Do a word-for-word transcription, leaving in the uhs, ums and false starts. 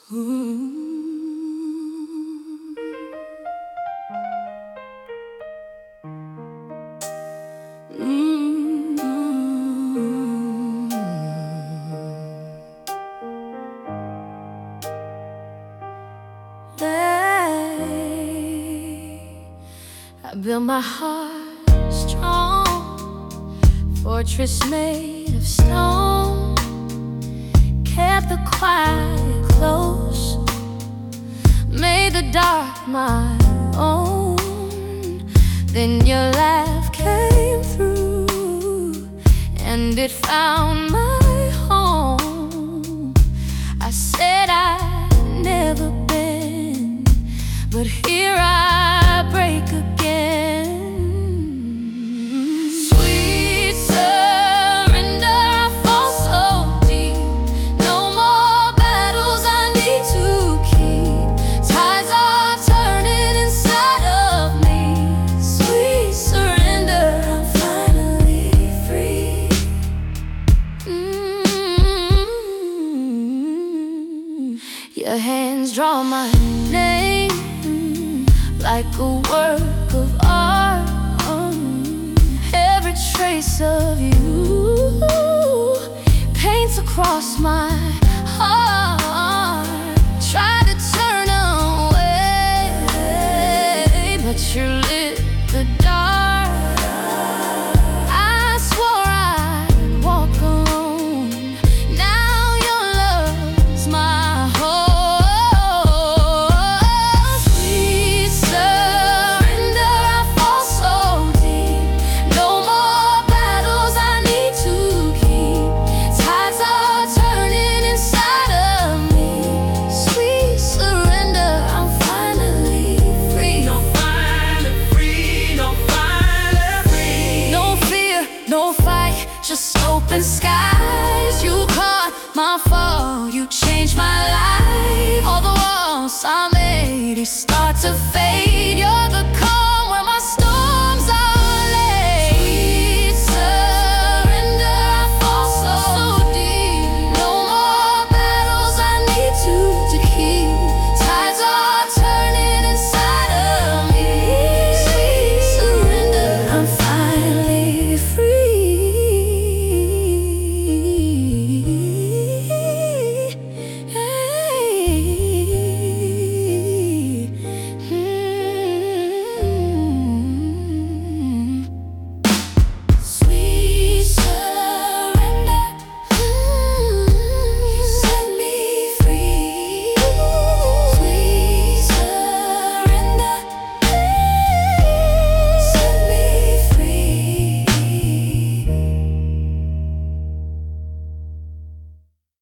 Ooh. Mm-hmm. Hey, I built my heart strong, fortress made of stone, kept the quiet close, made the dark my own. Then your laugh came through, and it found my home. I said I'd never been, but here I break again. Sweet surrender, I fall so deep. No more battles I need to keep. Tides are turning inside of me. Sweet surrender, I'm finally free. Mm-hmm. Your hands draw my name like a work of art. Every trace of you paints across my heart. Try to turn away, but you lit the dark. I swore I'd walk alone. Now your love's my hope. Sweet surrender, I fall so deep. No more battles I need to keep. Tides are turning inside of me. Sweet surrender, I'm finally free. No finally free, no finally free. No fear, no fight, just open skies. You caught my fall, you changed my life. All the walls I made, you start to fade.